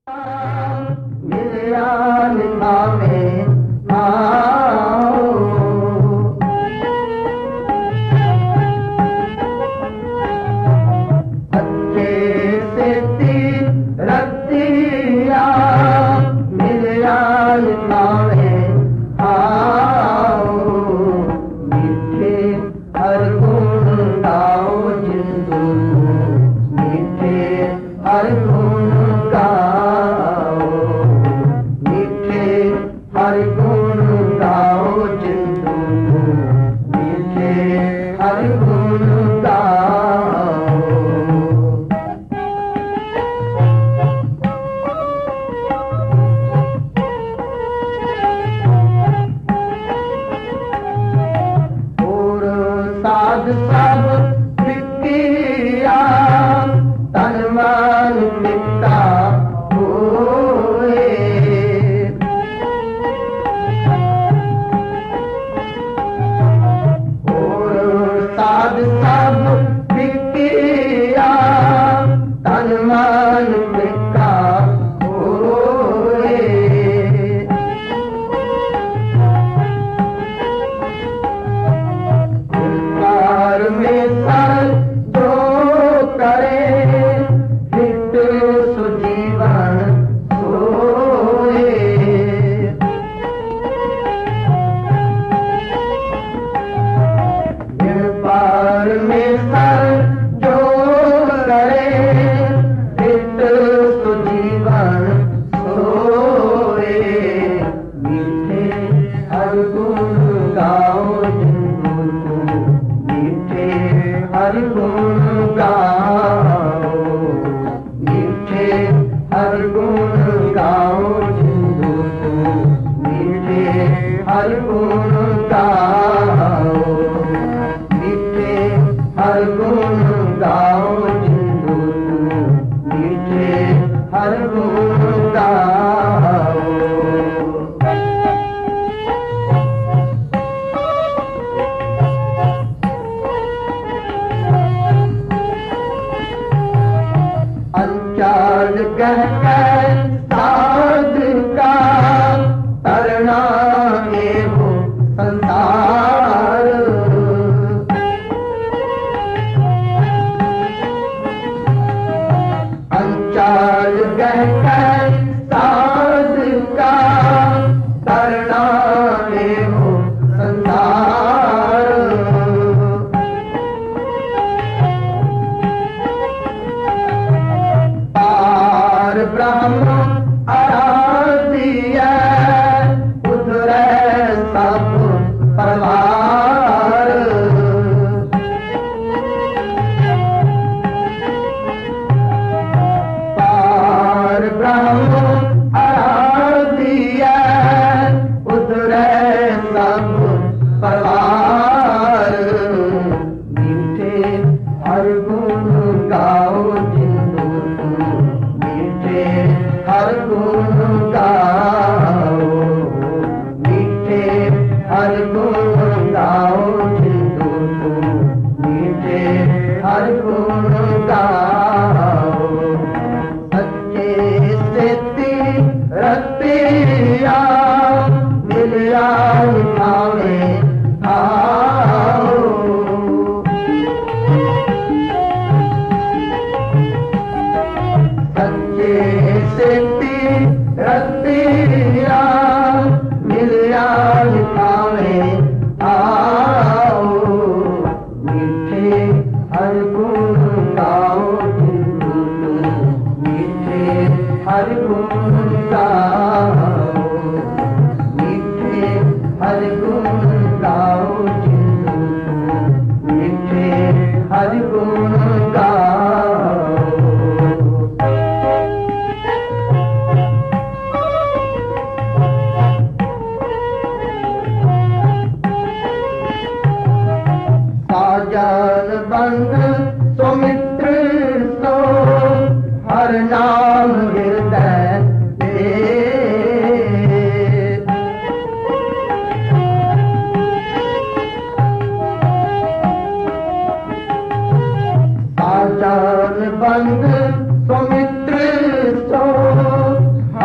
हर नाम हृदय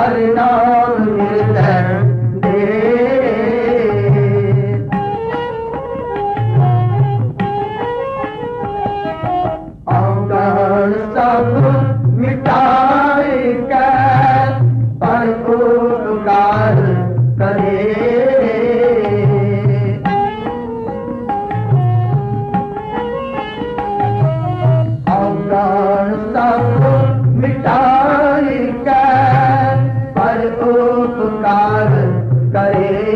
हरि नाम हृदय दे। अवगुण सब मिटाए कर पर उपकार करे। अवगुण सब मिटाए कर पर उपकार करे।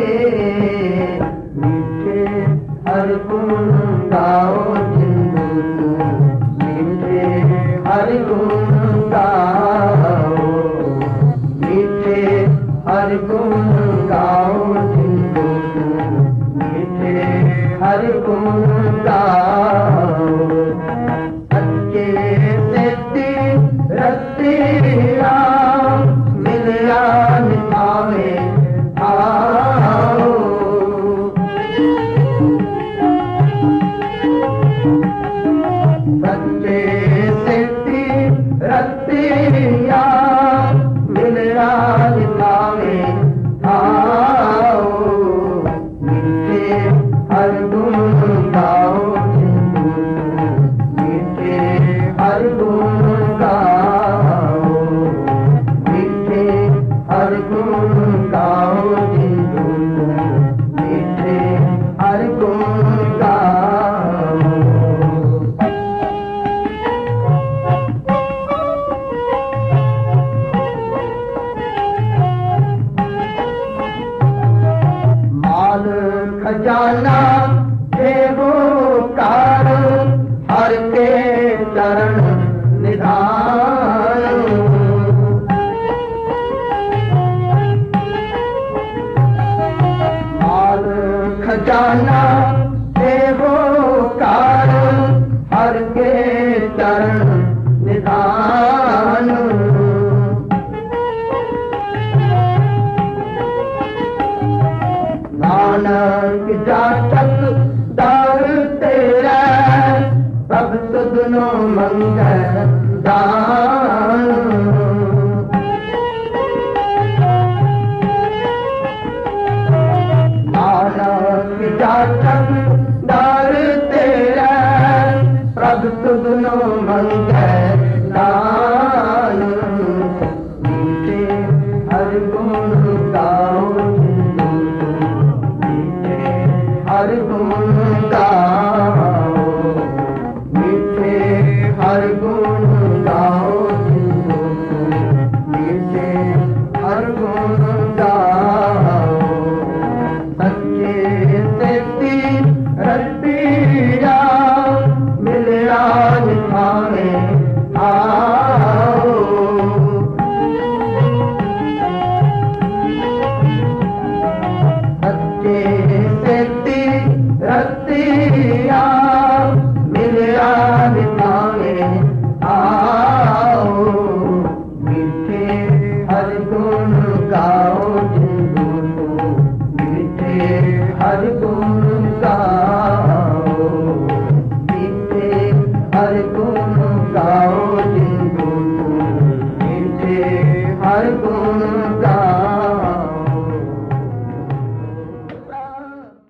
मीठे हर गुण गाओ जिंदू, मीठे हर गुण गाओ, मीठे हर गुण गाओ जिंदू, मीठे हर गुण गाओ। सच्चे सिद्धि रस्ते राम मिलिया निभावे आओ। सच्चे सिद्धि रस्ते राम मिलिया निभावे आओ। मीठे हर गुण गाओ जिंदू, मीठे हर गुण गाओ, मीठे हर गुण गाओ जिंदू, मीठे हर गुण गाओ। माल खजाना देवो कार हर के चरण निधान। माल खजाना देवो कार हर के चरण निधान। नानक जातक दार तेरा सब सुधनो मंगल दान। नानक जातक दार तेरा सब सुधनो मंगल दान। मीठे हर गुण गाओ जिंदू, मीठे हर गुण गाओ, मीठे हर गुण गाओ जिंदू, मीठे हर गुण गाओ। सच्चे सिद्धि रस्ते राम मिलिया निभावे आओ। सच्चे सिद्धि रस्ते राम मिलिया